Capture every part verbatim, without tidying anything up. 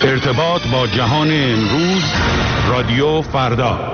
ارتباط با جهان امروز، رادیو فردا.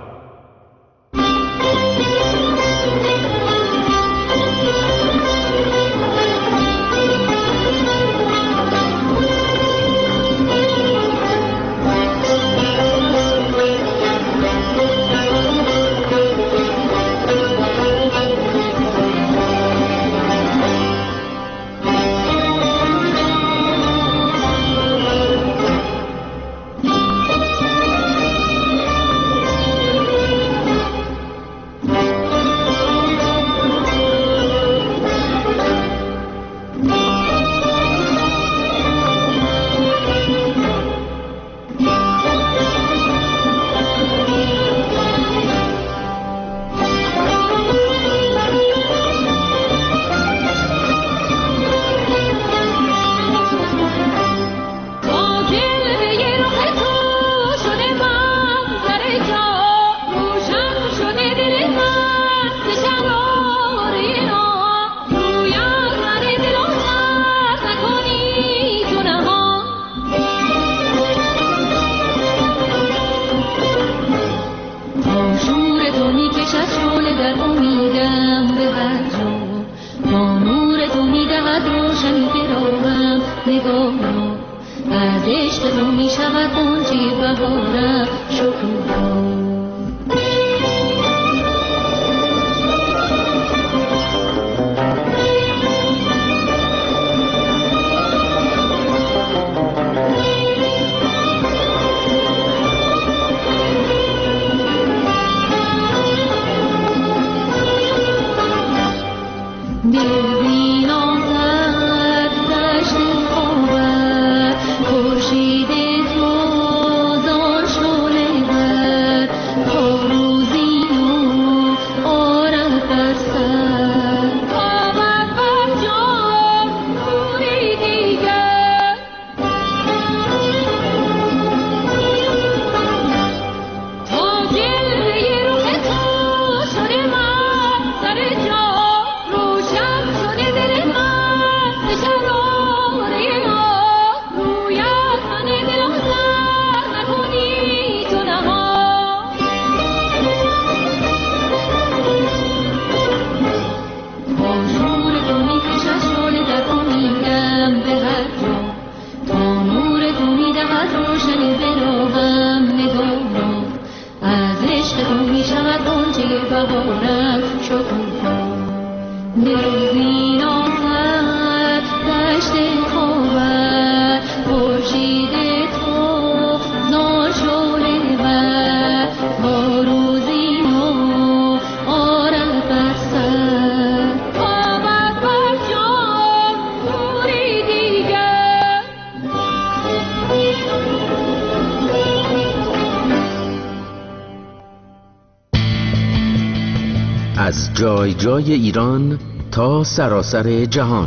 از جای جای ایران تا سراسر جهان،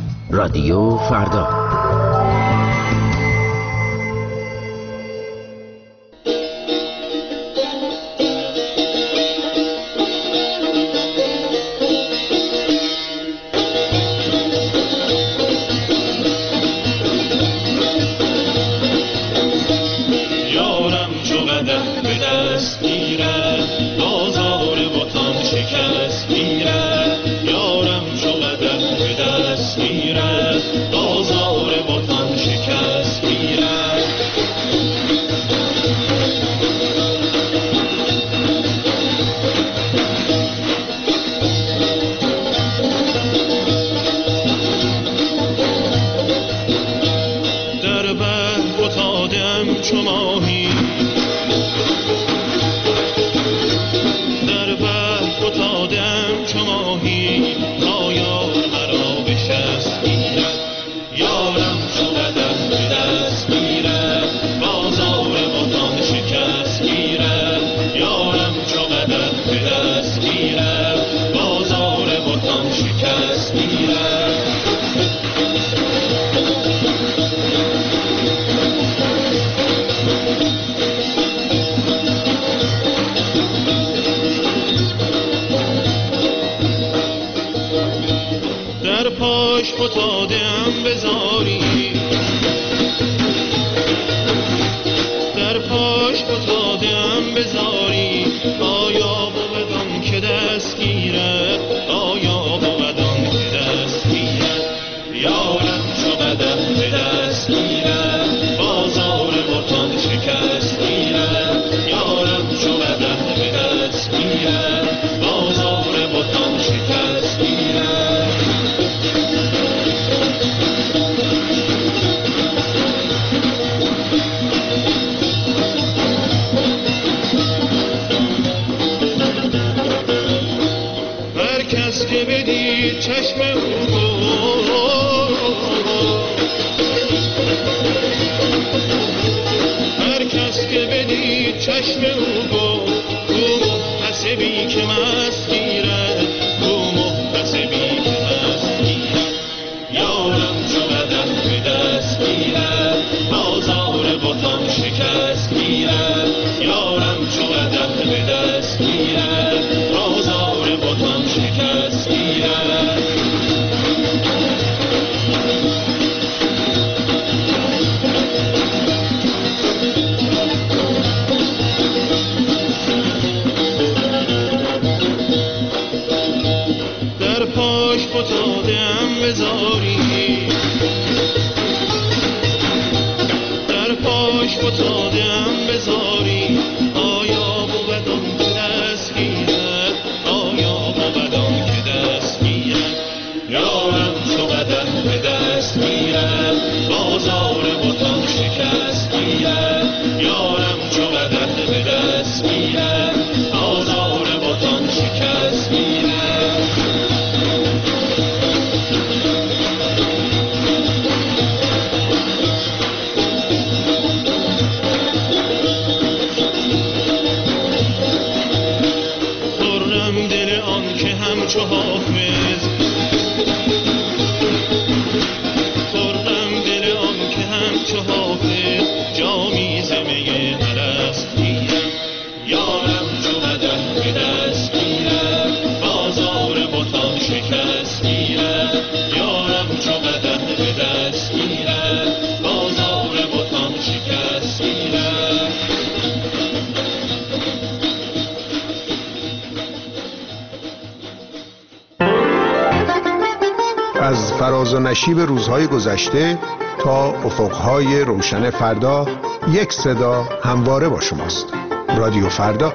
رادیو فردا. پاش فتادم به زاری چشم او هر کس که بدید چشم او او محتسبی که مست گیرد او محتسبی که مست گیرد یارم چو قدم به دست گیرد بازار بتان شکست گیرد یارم چو قدم به دست گیرد بازار بتان شکست گیرد در پاش فتادم بزاری در پاش فتادم بزاری آیا بود آن که دست گیرد آیا بود آن که دست گیرد یارم چو قدم به دست گیرد بازار بتان شکست گیرد یارم چو قدم به دست گیرد بازار بتان شکست گیرد همچو حافظ خورم دل آن که همچو حافظ جامی زمه هرست گیرم یارم چو قدم به دست گیرم بازار بتان شکست گیرم یارم چو قدم به دست گیرم بازار بتان شکست گیرم از فراز و نشیب روزهای گذشته تا افقهای روشن فردا یک صدا همواره با شماست. رادیو فردا.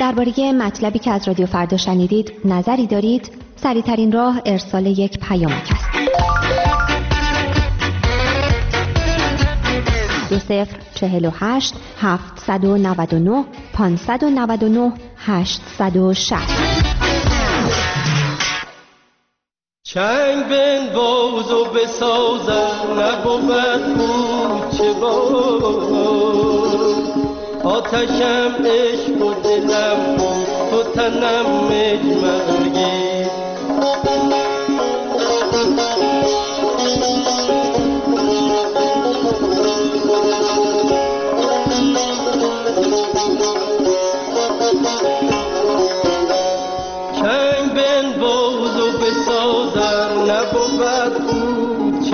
درباره مطلبی که از رادیو فردا شنیدید نظری دارید؟ سریع‌ترین راه ارسال یک پیامک است. دو صفر چهل و هشت هفتصد و نود و نه پانصد و نود و نه هشتصد و شصت. چنگ بن باز و بسازم نبود بود چه بود، آتشم عشق و دلم تو تنم مجمرگی. چنگ بن باز و بسازم نبود بود چه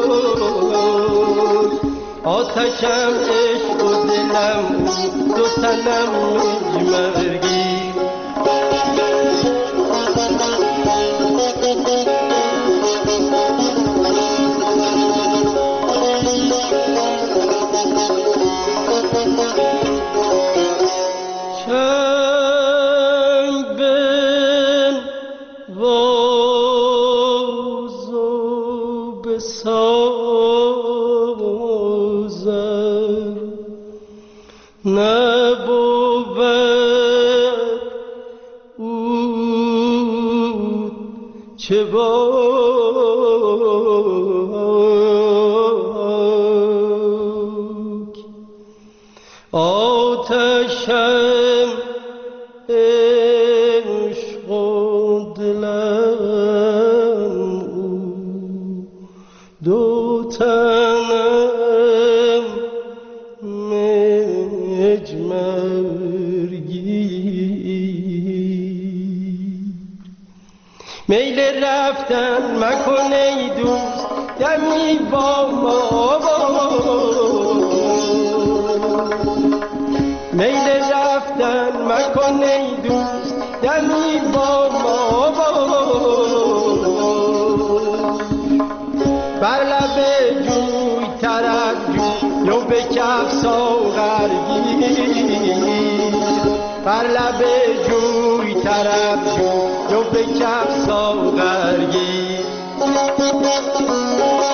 بود، آتشم عشق و دلم دو تنم مجمرگی. چه باک آتشم عشق و دلم دو تنم مجمرگی. میل رفتن مکن ای دوست دمی با ما، میل رفتن مکن ای دوست دمی با ما. بر لب جوی طرف جو به کف ساغرگیر، بر لب جوی طرف جو به کف ساغرگیر.